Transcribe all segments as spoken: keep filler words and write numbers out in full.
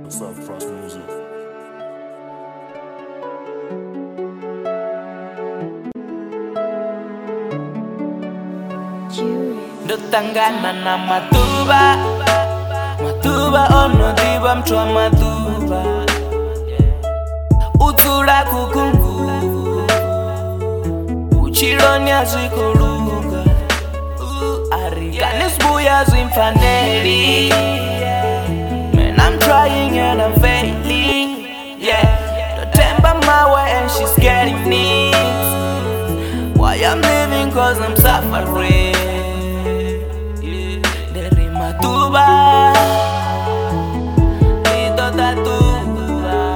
South Cross Music. Ndotangana na Matuba, Matuba ono diba mtwa Matuba, utura kukungu, uchironi azikuluga, arikanis buya zimfaneli. Man, I'm trying and I'm failing, yeah. Don't temper my way and she's getting me. Why I'm living cause I'm suffering. Matuba, ito tatuba,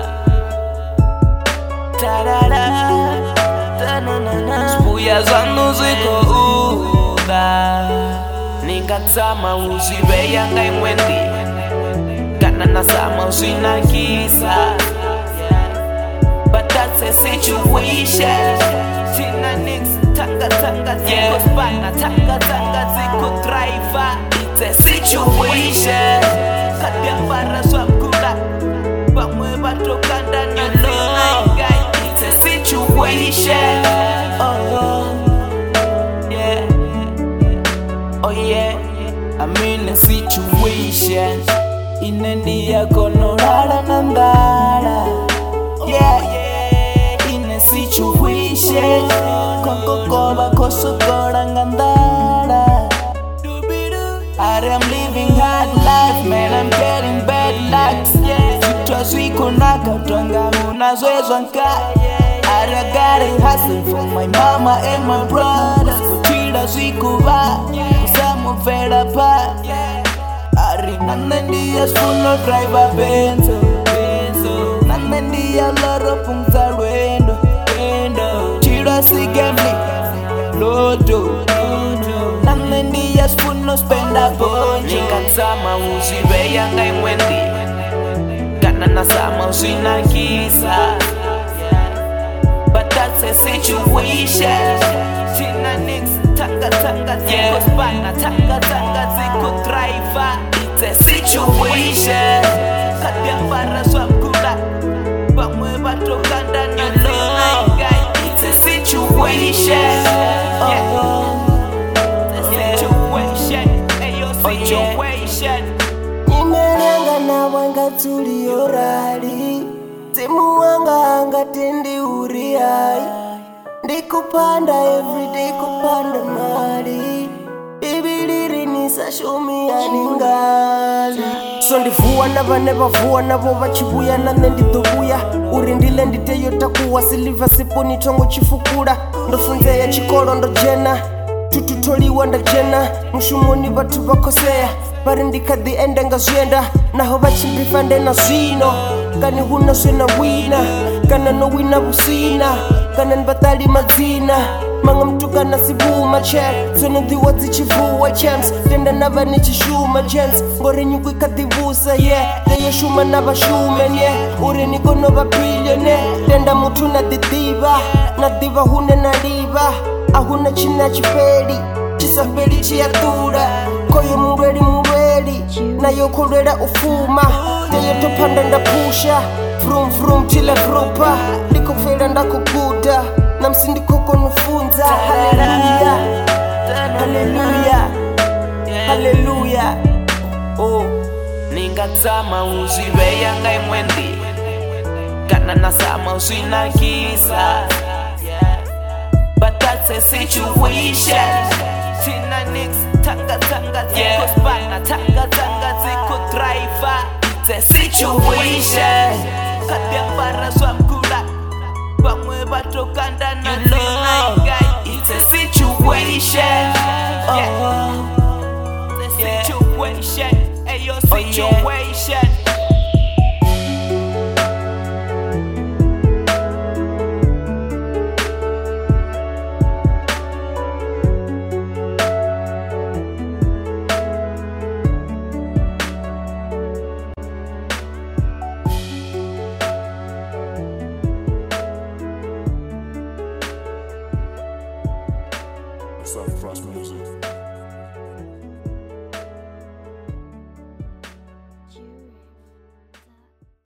tarara, tananana. Spuya zangu ziko uda, ningatsama usibeya ngai mwendi, kana nasama usinakisa. But that's a situation. Tina nix, tanga tanga ziko spana, tanga tanga ziko driver. It's a situation. Kadiambara swapkula, bamwe batokanda nyulo. It's a situation. Oh yeah, oh yeah. I'm in a situation. Inendia konorara nandara. Yeah, in a situation. Koko koba koso korangandara. I'm living hard life, man, I'm getting bad luck. Sitwa siku nakatonga munazwezwa nka. I got it hustling for my mama and my brothers. Kutira siku ba, kusamu feda pa. Ari nanendia spuno driver benzo, benzo. Nanendia loro pungta rwendo, rwendo. Tira si gambling, loto. Nanendia spuno spenda bonjo. Ningatsama usibeya ngai mwendi, kana nasama usinakisa. But that's a situation. Tina nix, tanga tanga ziko spana, tanga tanga ziko driver. It's a situation. Kadiambara swapkula, bamwe batokanda nyulo. It's a situation. Oh. Nimelenga na wanga tuliorali, timu wanga anga tendi uriai. Ndikupanda everyday kupanda mali, ibiriri nisa shumi aningali. So ndivuwa na vane vavuwa na vo vachivuya na nendi dhuvuya. Urindile nditeyo takuwa siliva sipo ni tongo chifukura. Ndofunze ya chikolo ndo jena, tututoliwa nda jena. Mushumoni vatu vakosea, parindika the end nga zwenda. Naho vachimbifande na zwino, kani huna swena wina. Kana no wina busina, kana nbatali madzina. Manga mtuka na sibuma chat, zono dhiwa zichivuwa champs. Tenda nava nichishuma gents, ngore nyukwi kathivusa yeah. Teyo shuma na vashumen yeah, ure niko nova billionaire. Tenda mutu na dhidhiva, na dhiva hune na liva. Ahuna china chipeli, chisapeli chiatura. Koyo murweli murweli, na yoko rwela ufuma. Teyo topanda nda pusha, vroom vroom tila vropa. Liko fela nda kukuda, na msindi koko nufunza. Hallelujah, hallelujah, hallelujah. Oh, ningatsama usibeya ngai mwendi, kana nasama usinakisa. But that's a situation. Tina nix, tanga tanga ziko spana, tanga tanga ziko driver. It's a situation. Kadiambara swapkula, bamwe batokanda nyulo. It's a situation. Yeah. It's a situation. Ayo situation. South Cross Music.